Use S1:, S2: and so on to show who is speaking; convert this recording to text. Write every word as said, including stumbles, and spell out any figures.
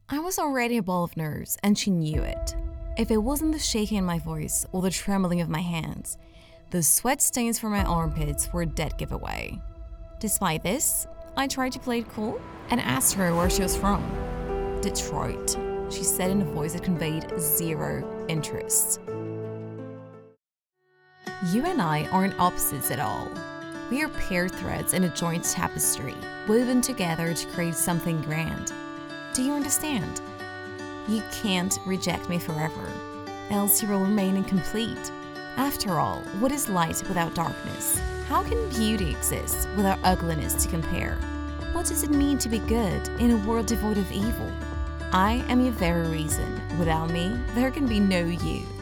S1: I was already a ball of nerves, and she knew it. If it wasn't the shaking in my voice or the trembling of my hands, the sweat stains from my armpits were a dead giveaway. Despite this, I tried to play it cool and asked her where she was from. Detroit, she said in a voice that conveyed zero interest. You and I aren't opposites at all. We are pair threads in a joint tapestry, woven together to create something grand. Do you understand? You can't reject me forever, else you will remain incomplete. After all, what is light without darkness? How can beauty exist without ugliness to compare? What does it mean to be good in a world devoid of evil? I am your very reason. Without me, there can be no you.